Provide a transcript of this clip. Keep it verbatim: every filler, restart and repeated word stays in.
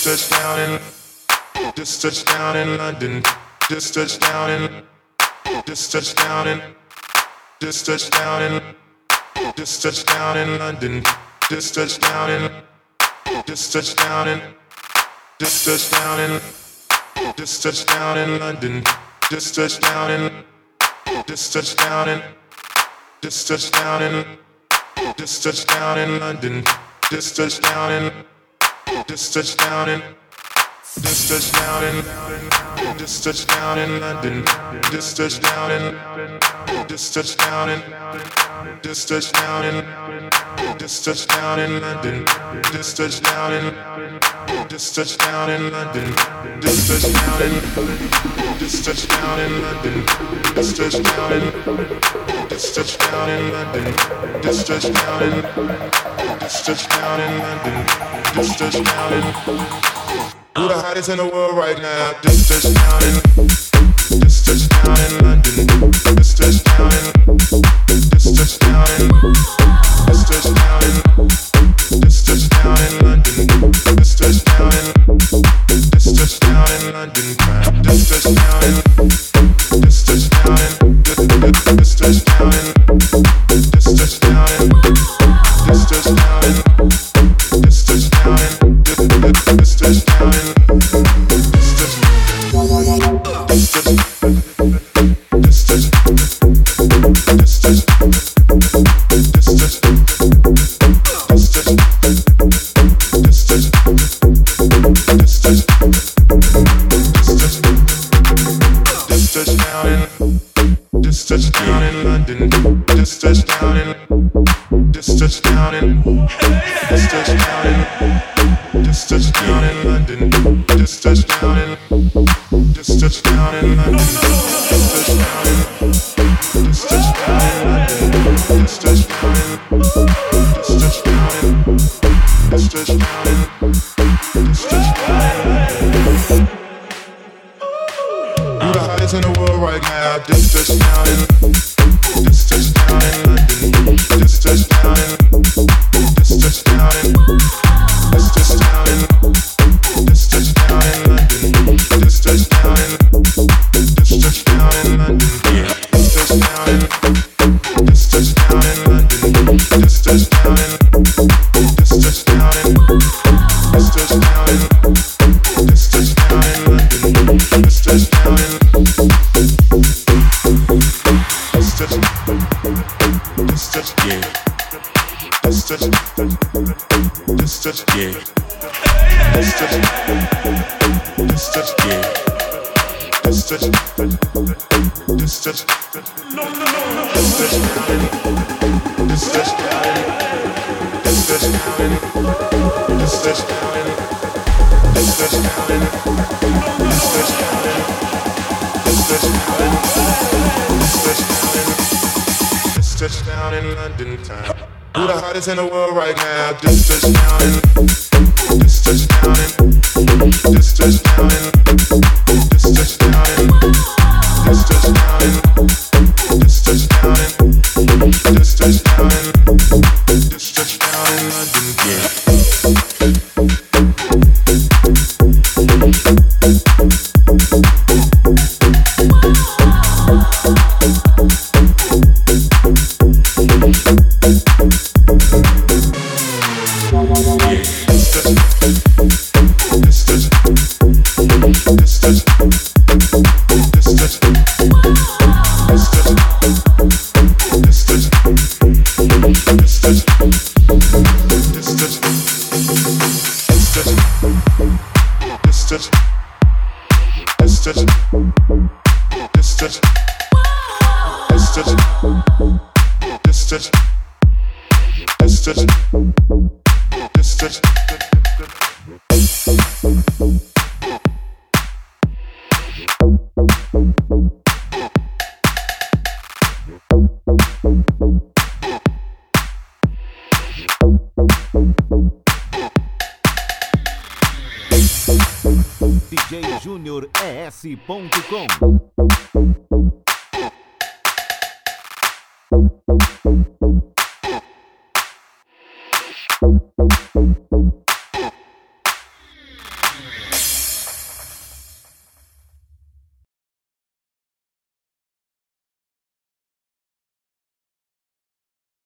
Just touched down in, just touched down in London. Just touched down in, just touched down in, just touched down in, just touched down in London. Just touched down in, just touched down in, just touched down in, just touched down in London. Just touched down in, just touched down in, just touched down in, just touched down in London. Just touched down in, just touched down in, just touched down in, just touched down in London. Just touched down in, just touched down in, just touched down in, just touched down in London. Just touched down in, just touched down in London. Just touched down in, just touched down in London. Just touched down in, just touched down in London. Just touched down in, just touched down in London. Just touched down in. Who the hottest in the world right now? Just touched down in, just touched down in London. Just touched down in, just touched down in, just touched down in, just touched down in London. Just touched down in, just touched down in London. Just touched down in, just touched down in, just touched down in, just touched down in, just touched down in, just touched down in, just touched down in. Touchdown in London town. Who the hottest in the world right now? Just touchdown in, just touchdown in, just touchdown in, just touchdown in, just touchdown in, just touchdown in, just touchdown in, just touchdown in London. Yeah. D J Júnior E S ponto com